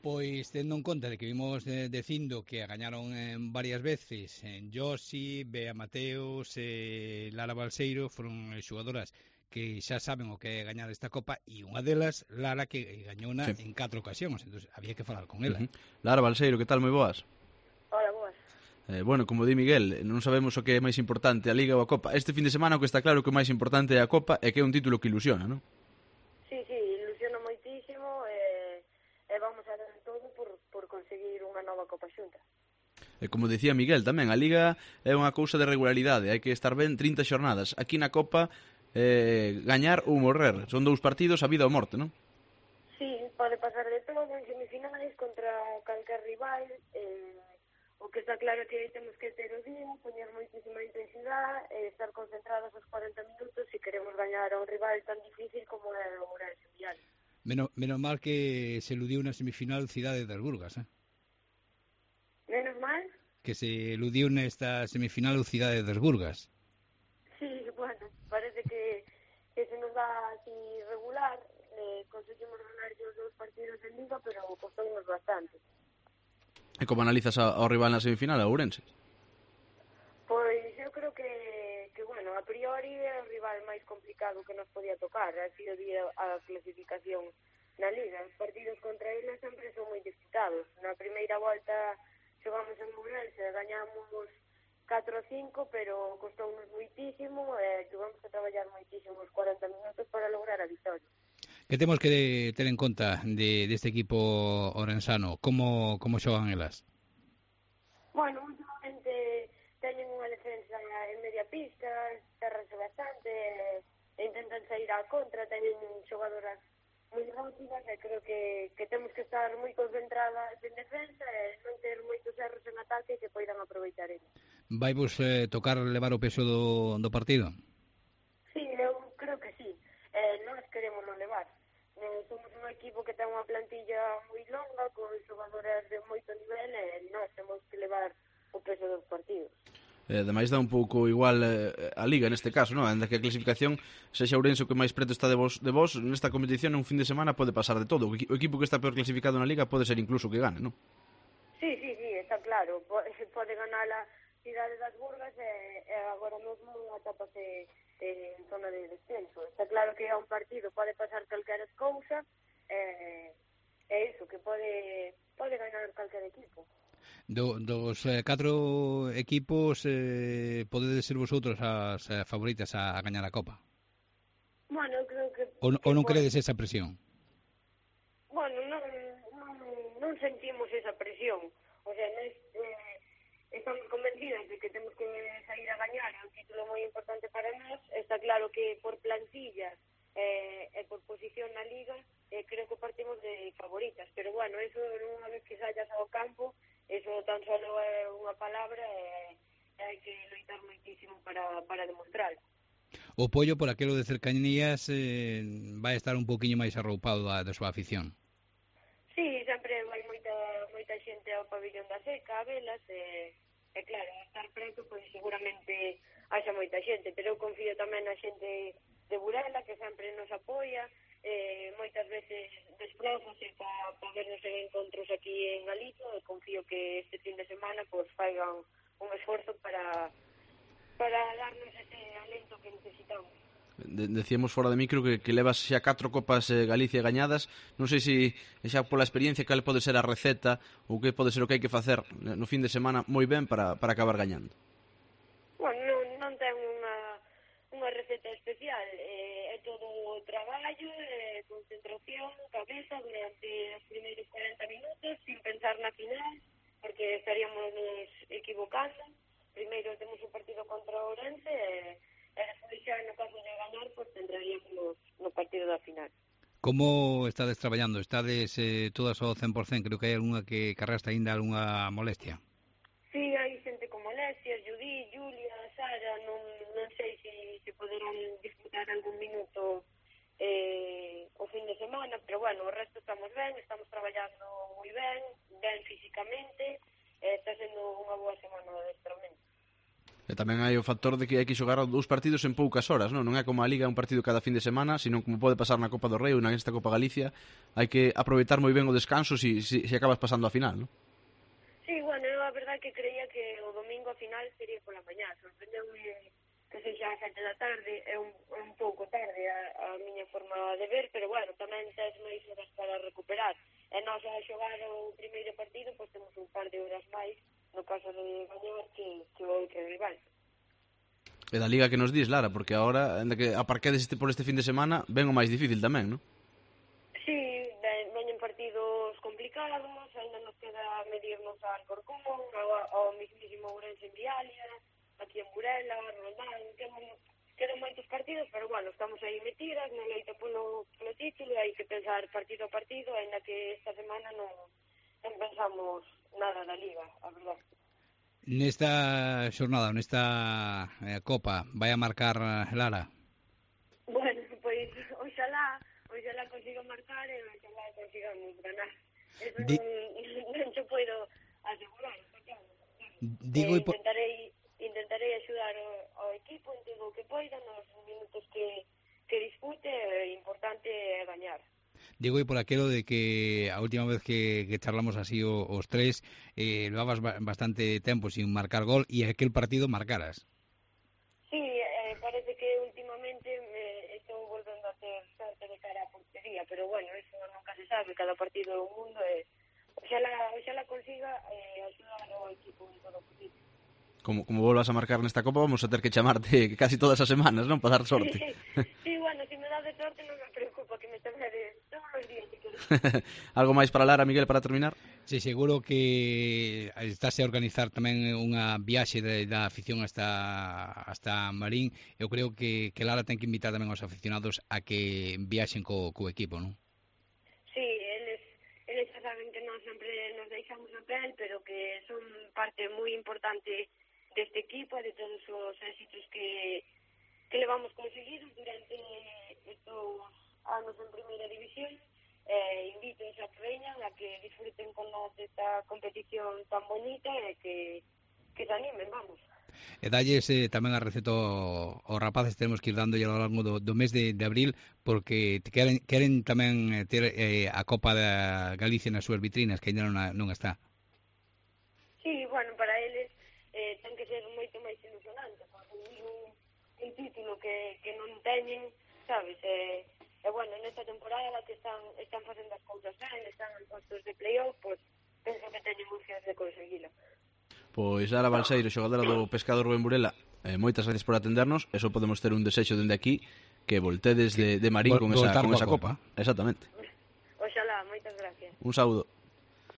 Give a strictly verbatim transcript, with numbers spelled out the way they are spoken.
Pois, tendo en conta de que vimos eh, dicindo que a gañaron eh, varias veces en Josi, Bea Mateos, eh, Lara Balseiro, foron eh, xogadoras que xa saben o que é gañar esta Copa, e unha delas, Lara, que gañouna Sí. en catro ocasións, entón había que falar con ela. Uh-huh. Lara Balseiro, que tal, moi boas? Hola, boas. Eh, bueno, como di Miguel, non sabemos o que é máis importante, a Liga ou a Copa. Este fin de semana o que está claro que o máis importante é a Copa e que é un título que ilusiona, non? Sí, sí, ilusiona moitísimo e, e vamos a dar todo por, por conseguir unha nova Copa Xunta. E como dicía Miguel tamén, a Liga é unha cousa de regularidade, hai que estar ben trinta xornadas. Aquí na Copa, eh, gañar ou morrer. Son dous partidos a vida ou morte, non? Sí, pode pasar de todo en semifinais contra calquer rival. Eh, o que está claro que aí temos que ter o día, poñer moitísima intensidade e estar concentrados os cuarenta minutos se queremos gañar a un rival tan difícil como é o Ourense Vial. Menos, menos mal que se eludiu na semifinal Cidade das Burgas, eh? Menos mal? Que se eludiu nesta semifinal o Cidade das Burgas. Sí, bueno, parece que, que se nos dá así regular, eh, conseguimos ganar os dous partidos en Liga, pero costounos bastante. E como analizas ao rival na semifinal, a Ourense? Pois eu creo que, que bueno, a priori é o rival máis complicado que nos podía tocar, así o día a clasificación na Liga. Os partidos contra eles sempre son moi disputados. Na primeira volta xogamos en Ourense, gañamos catro a cinco, pero costounos moitísimo e tuvemos que traballar moitísimo os cuarenta minutos para lograr a victoria. Que temos que ter en conta de, deste equipo orensano? Como, como xogan elas? Bueno, últimamente teñen unha defensa en media pista, cerranse bastante e intentan sair á contra, teñen xogadoras moi rápidas e creo que, que temos que estar moi concentradas en defensa e non ter moitos erros en ataque que poidan aproveitar eles. Vai vos eh, tocar levar o peso do, do partido? Sí, eu creo que sí. Eh, nós queremos non levar. Eh, somos un equipo que ten unha plantilla moi longa, con xogadoras de moito nivel e nós temos que levar o peso dos partidos. Eh, ademais dá un pouco igual eh, a Liga neste caso, non? Ainda que a clasificación sexa Ourense o que máis preto está de vos, de vos, nesta competición un fin de semana pode pasar de todo. O equipo que está peor clasificado na Liga pode ser incluso que gane, non? Sí, sí, sí, está claro. Pode ganar a Cidade das Burgas e, e agora mesmo atápase eh, en zona de descenso. Está claro que é un partido, pode pasar calquera cousa e eh, é iso, que pode, pode ganar calquer equipo. Do, dos eh, catro equipos eh, podedes ser vosotros as eh, favoritas a, a gañar a Copa? Bueno, eu creo que... Ou, que ou non por... credes esa presión? Bueno, non, non, non sentimos esa presión. O sea, nós eh, estamos convencidas de que temos que sair a gañar, é un título moi importante para nós. Está claro que por plantilla eh, e por posición na Liga eh, creo que partimos de favoritas, pero bueno, eso unha vez que sallas ao campo, eso tan solo é unha palabra e eh, hai que loitar moitísimo para, para demostrar. O Pollo, por aquelo de cercanías, eh, vai estar un poquinho máis arroupado da, da súa afición. Sí, sempre vai moita moita xente ao pabillón da Seca, a velas, e, e claro, a estar preto, pois seguramente haxa moita xente, pero eu confío tamén na xente de Burela, que sempre nos apoia, eh, moitas veces desplázase para pa vernos en encontros aquí en Galicia, e confío que este fin de semana pois faigan un esforzo para para darnos ese alento que necesitamos. De, decíamos fora de micro que, que levas xa catro copas eh, Galicia gañadas. Non sei se xa pola experiencia cal pode ser a receta ou que pode ser o que hai que facer no fin de semana moi ben para, para acabar gañando. Bueno, non, non ten unha, unha receta especial, eh, é todo traballo, eh, concentración, cabeza durante os primeiros cuarenta minutos sin pensar na final, porque estaríamos nos equivocando. Primeiro temos un partido contra o Ourense e, e despois xa no caso de ganar, pois pues, entraríamos no partido da final. Como estades traballando? Estades eh, todas ao cen por cen? Creo que hai algunha que carrastra ainda algunha molestia. Sí, hai xente con molestias, Judí, Julia, Sara, non, non sei se, se poderán disputar algún minuto eh, o fin de semana, pero bueno, o resto estamos ben, estamos traballando moi ben, ben físicamente, e está sendo unha boa semana de adestramento. E tamén hai o factor de que hai que xogar dous partidos en poucas horas, non? Non é como a Liga un partido cada fin de semana, sino como pode pasar na Copa do Rei ou nesta Copa Galicia, hai que aproveitar moi ben o descanso se si, si, si acabas pasando a final, non? Sí, bueno, eu a verdade que creía que o domingo a final sería pola mañá. Sorprendeu-me que sexa a sete da tarde, é un, un pouco tarde a, a miña forma de ver, pero bueno, tamén tens máis horas para recuperar. E nós a xogar o primeiro partido, pois temos un par de horas máis, no caso de gañar, que, que o outro rival. E da Liga que nos dis, Lara, porque agora, ainda que aparquedes este, por este fin de semana, ven o máis difícil tamén, non? Sí, ven, veñen partidos complicados, ainda nos queda medirnos a Alcorcón, ao, ao mismísimo Ourense en Vialia, aquí en Burela, Roldán, quedan, quedan moitos partidos, pero bueno, estamos aí metidas, non loita polo, polo título, hai que pensar partido a partido, ainda que esta semana non, non pensamos nada da Liga, a verdade. Nesta xornada, nesta eh, Copa, vai a marcar Lara? Bueno, pois, oxalá, oxalá consiga marcar e oxalá consigamos ganar. Eso Di... non, non se poido asegurar, claro. Digo eh, intentarei, intentarei axudar ao, ao equipo en todo o que poida, nos minutos que, que dispute, é importante gañar. Digo, e por aquelo de que a última vez que, que charlamos así o, os tres, eh, levabas bastante tempo sin marcar gol e aquel partido marcaras. Sí, eh, parece que últimamente me estou volvendo a ter sorte de cara a portería, pero bueno, eso nunca se sabe, cada partido do mundo é... Oxalá, oxalá consiga eh, axudar ao equipo en todo o posible. Como, como volvas a marcar nesta Copa, vamos a ter que chamarte casi todas as semanas, non? Para dar sorte. Sí, sí, bueno, se me dá de sorte non me preocupa que me chamedes todos os días, si queres. Algo máis para Lara, Miguel, para terminar? Sí, seguro que estáse a organizar tamén unha viaxe de, da afición hasta, hasta Marín. Eu creo que, que Lara ten que invitar tamén aos aficionados a que viaxen co, co equipo, non? Sí, eles, eles xa saben que non sempre nos deixamos a pel, pero que son parte moi importante deste equipo e de todos os éxitos que, que le vamos conseguir durante estos anos en primeira división. Eh, invito a que veñan, a que disfruten con nós desta competición tan bonita e que, que se animen, vamos. E dalles eh, tamén a receta aos rapaces, tenemos que ir dando ao longo do, do mes de, de abril, porque queren, queren tamén ter eh, a Copa da Galicia nas súas vitrinas, que ainda non, non está. Sí, bueno, para eles eh, ten que ser moito máis ilusionante, conseguir un, un título que, que non teñen, sabes, e, e bueno, nesta temporada que están están facendo as cousas ben, están en postos de playoff, pois penso que teñen opcións de conseguilo. Pois Lara Balseiro, xogadora do Pescado Rubén Burela, eh, moitas gracias por atendernos, e só podemos ter un desexo dende aquí, que voltedes de, de Marín con esa, con esa copa. Exactamente. Oxalá, moitas gracias. Un saúdo.